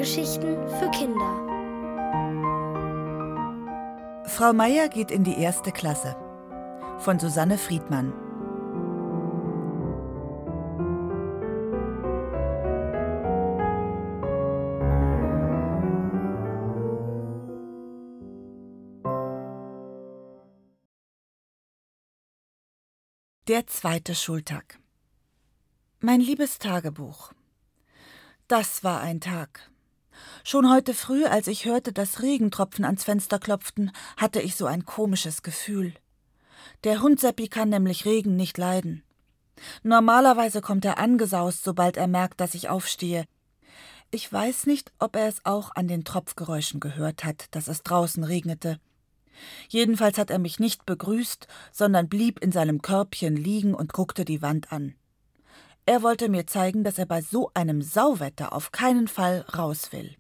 Hörgeschichten für Kinder. Frau Meier geht in die 1. Klasse von Susanne Friedmann. Der 2. Schultag. Mein liebes Tagebuch. Das war ein Tag. Schon heute früh, als ich hörte, dass Regentropfen ans Fenster klopften, hatte ich so ein komisches Gefühl. Der Hund Seppi kann nämlich Regen nicht leiden. Normalerweise kommt er angesaust, sobald er merkt, dass ich aufstehe. Ich weiß nicht, ob er es auch an den Tropfgeräuschen gehört hat, dass es draußen regnete. Jedenfalls hat er mich nicht begrüßt, sondern blieb in seinem Körbchen liegen und guckte die Wand an. Er wollte mir zeigen, dass er bei so einem Sauwetter auf keinen Fall raus will.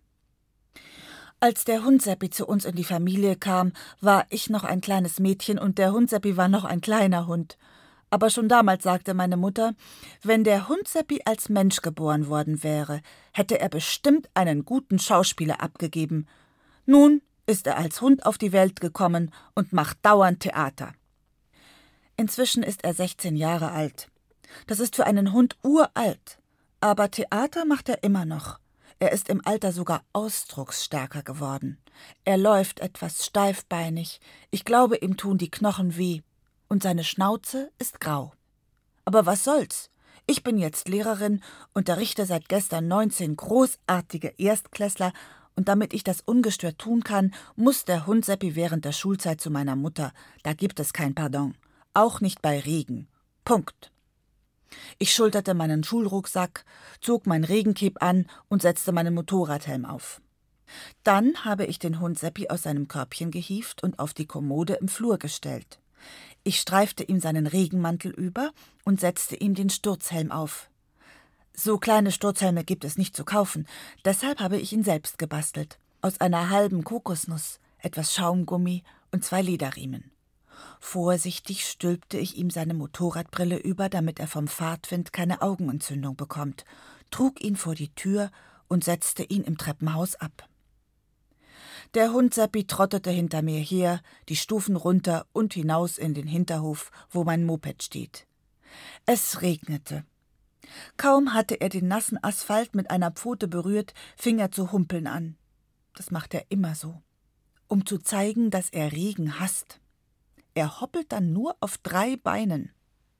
Als der Hund Seppi zu uns in die Familie kam, war ich noch ein kleines Mädchen und der Hund Seppi war noch ein kleiner Hund. Aber schon damals sagte meine Mutter, wenn der Hund Seppi als Mensch geboren worden wäre, hätte er bestimmt einen guten Schauspieler abgegeben. Nun ist er als Hund auf die Welt gekommen und macht dauernd Theater. Inzwischen ist er 16 Jahre alt. Das ist für einen Hund uralt. Aber Theater macht er immer noch. Er ist im Alter sogar ausdrucksstärker geworden. Er läuft etwas steifbeinig. Ich glaube, ihm tun die Knochen weh. Und seine Schnauze ist grau. Aber was soll's? Ich bin jetzt Lehrerin, unterrichte seit gestern 19 großartige Erstklässler und damit ich das ungestört tun kann, muss der Hund Seppi während der Schulzeit zu meiner Mutter. Da gibt es kein Pardon. Auch nicht bei Regen. Punkt. Ich schulterte meinen Schulrucksack, zog mein Regencape an und setzte meinen Motorradhelm auf. Dann habe ich den Hund Seppi aus seinem Körbchen gehievt und auf die Kommode im Flur gestellt. Ich streifte ihm seinen Regenmantel über und setzte ihm den Sturzhelm auf. So kleine Sturzhelme gibt es nicht zu kaufen, deshalb habe ich ihn selbst gebastelt. Aus einer halben Kokosnuss, etwas Schaumgummi und 2 Lederriemen. Vorsichtig stülpte ich ihm seine Motorradbrille über, damit er vom Fahrtwind keine Augenentzündung bekommt, trug ihn vor die Tür und setzte ihn im Treppenhaus ab. Der Hund Seppi trottete hinter mir her, die Stufen runter und hinaus in den Hinterhof, wo mein Moped steht. Es regnete. Kaum hatte er den nassen Asphalt mit einer Pfote berührt, fing er zu humpeln an. Das macht er immer so, um zu zeigen, dass er Regen hasst. Er hoppelt dann nur auf 3 Beinen.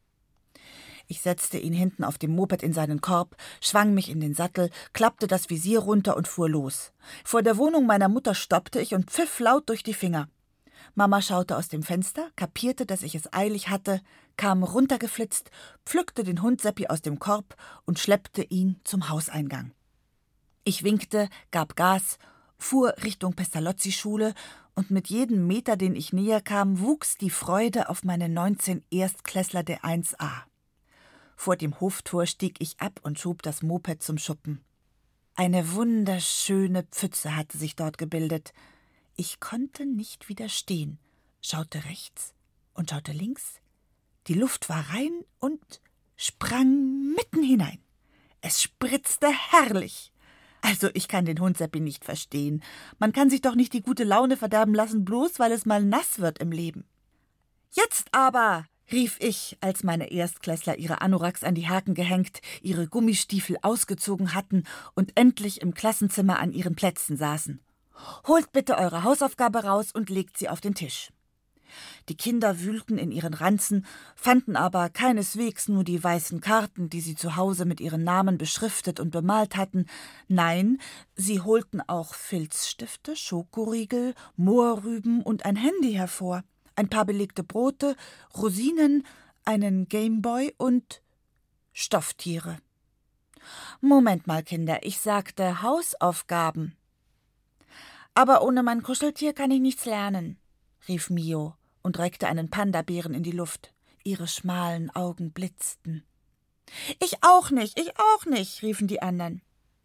Ich setzte ihn hinten auf dem Moped in seinen Korb, schwang mich in den Sattel, klappte das Visier runter und fuhr los. Vor der Wohnung meiner Mutter stoppte ich und pfiff laut durch die Finger. Mama schaute aus dem Fenster, kapierte, dass ich es eilig hatte, kam runtergeflitzt, pflückte den Hund Seppi aus dem Korb und schleppte ihn zum Hauseingang. Ich winkte, gab Gas, fuhr Richtung Pestalozzi-Schule und mit jedem Meter, den ich näher kam, wuchs die Freude auf meine 19 Erstklässler der 1a. Vor dem Hoftor stieg ich ab und schob das Moped zum Schuppen. Eine wunderschöne Pfütze hatte sich dort gebildet. Ich konnte nicht widerstehen, schaute rechts und schaute links. Die Luft war rein und sprang mitten hinein. Es spritzte herrlich. Also ich kann den Hund Seppi nicht verstehen. Man kann sich doch nicht die gute Laune verderben lassen, bloß weil es mal nass wird im Leben. »Jetzt aber«, rief ich, als meine Erstklässler ihre Anoraks an die Haken gehängt, ihre Gummistiefel ausgezogen hatten und endlich im Klassenzimmer an ihren Plätzen saßen. »Holt bitte eure Hausaufgabe raus und legt sie auf den Tisch.« Die Kinder wühlten in ihren Ranzen, fanden aber keineswegs nur die weißen Karten, die sie zu Hause mit ihren Namen beschriftet und bemalt hatten. Nein, sie holten auch Filzstifte, Schokoriegel, Mohrrüben und ein Handy hervor, ein paar belegte Brote, Rosinen, einen Gameboy und Stofftiere. »Moment mal, Kinder, ich sagte Hausaufgaben.« »Aber ohne mein Kuscheltier kann ich nichts lernen«, rief Mio und reckte einen Pandabären in die Luft. Ihre schmalen Augen blitzten. Ich auch nicht, riefen die anderen.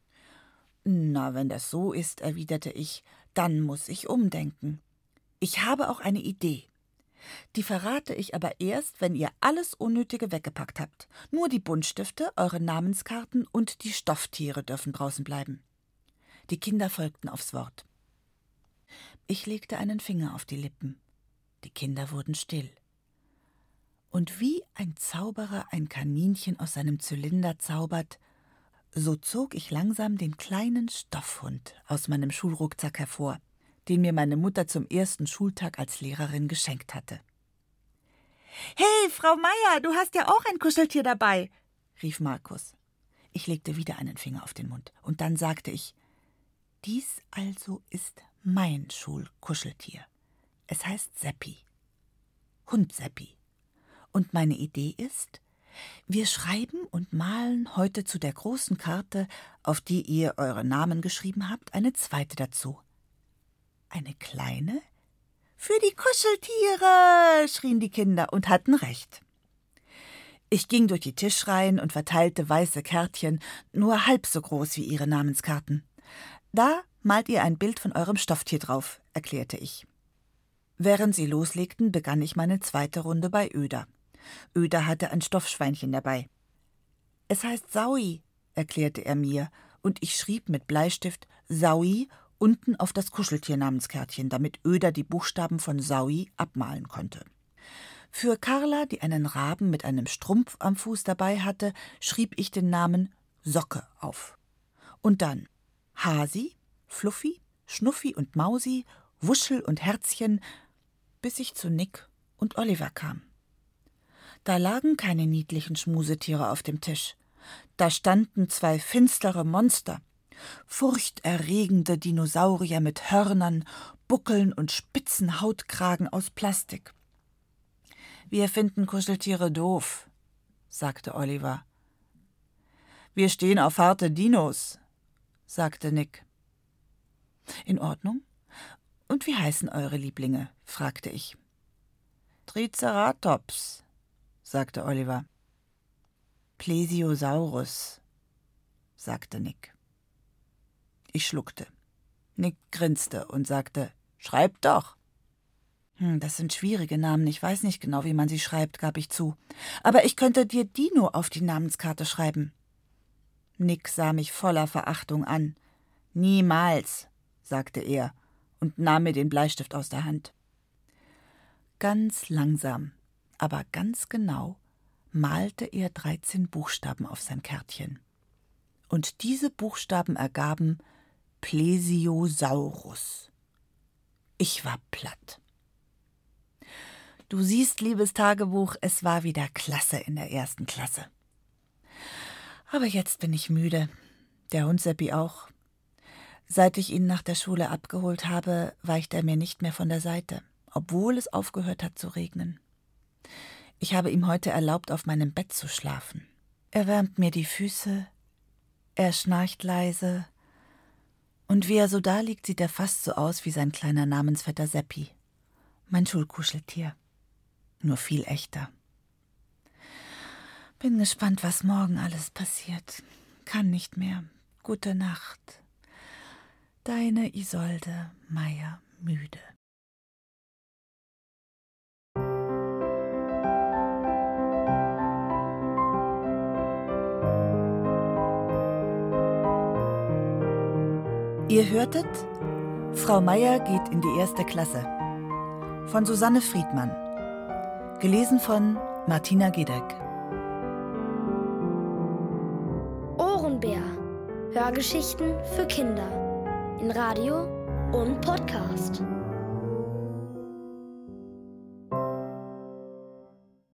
»Na, wenn das so ist«, erwiderte ich, »dann muss ich umdenken. Ich habe auch eine Idee. Die verrate ich aber erst, wenn ihr alles Unnötige weggepackt habt. Nur die Buntstifte, eure Namenskarten und die Stofftiere dürfen draußen bleiben.« Die Kinder folgten aufs Wort. Ich legte einen Finger auf die Lippen. Die Kinder wurden still. Und wie ein Zauberer ein Kaninchen aus seinem Zylinder zaubert, so zog ich langsam den kleinen Stoffhund aus meinem Schulrucksack hervor, den mir meine Mutter zum ersten Schultag als Lehrerin geschenkt hatte. »Hey, Frau Meier, du hast ja auch ein Kuscheltier dabei«, rief Markus. Ich legte wieder einen Finger auf den Mund und dann sagte ich, »Dies also ist mein Schulkuscheltier. Es heißt Seppi. Hund Seppi. Und meine Idee ist, wir schreiben und malen heute zu der großen Karte, auf die ihr eure Namen geschrieben habt, eine zweite dazu. Eine kleine? Für die Kuscheltiere, schrien die Kinder und hatten recht. Ich ging durch die Tischreihen und verteilte weiße Kärtchen, nur halb so groß wie ihre Namenskarten. Da malt ihr ein Bild von eurem Stofftier drauf, erklärte ich. Während sie loslegten, begann ich meine zweite Runde bei Öder. Öder hatte ein Stoffschweinchen dabei. Es heißt Saui, erklärte er mir, und ich schrieb mit Bleistift Saui unten auf das Kuscheltiernamenskärtchen, damit Öder die Buchstaben von Saui abmalen konnte. Für Carla, die einen Raben mit einem Strumpf am Fuß dabei hatte, schrieb ich den Namen Socke auf. Und dann Hasi, Fluffi, Schnuffi und Mausi, Wuschel und Herzchen, bis ich zu Nick und Oliver kam. Da lagen keine niedlichen Schmusetiere auf dem Tisch. Da standen zwei finstere Monster, furchterregende Dinosaurier mit Hörnern, Buckeln und spitzen Hautkragen aus Plastik. »Wir finden Kuscheltiere doof«, sagte Oliver. »Wir stehen auf harte Dinos«, sagte Nick. »In Ordnung. Und wie heißen eure Lieblinge?«, fragte ich. »Triceratops«, sagte Oliver. »Plesiosaurus«, sagte Nick. Ich schluckte. Nick grinste und sagte, »Schreib doch.« »Das sind schwierige Namen, ich weiß nicht genau, wie man sie schreibt«, gab ich zu. »Aber ich könnte dir Dino auf die Namenskarte schreiben.« Nick sah mich voller Verachtung an. »Niemals«, sagte er und nahm mir den Bleistift aus der Hand. Ganz langsam, aber ganz genau, malte er 13 Buchstaben auf sein Kärtchen. Und diese Buchstaben ergaben Plesiosaurus. Ich war platt. Du siehst, liebes Tagebuch, es war wieder klasse in der 1. Klasse. Aber jetzt bin ich müde. Der Hund Seppi auch. Seit ich ihn nach der Schule abgeholt habe, weicht er mir nicht mehr von der Seite, obwohl es aufgehört hat zu regnen. Ich habe ihm heute erlaubt, auf meinem Bett zu schlafen. Er wärmt mir die Füße, er schnarcht leise, und wie er so da liegt, sieht er fast so aus wie sein kleiner Namensvetter Seppi, mein Schulkuscheltier. Nur viel echter. Bin gespannt, was morgen alles passiert. Kann nicht mehr. Gute Nacht. Deine Isolde Meier-Müde. Ihr hörtet Frau Meier geht in die 1. Klasse von Susanne Friedmann. Gelesen von Martina Gedeck. Ohrenbär. Hörgeschichten für Kinder. In Radio und Podcast.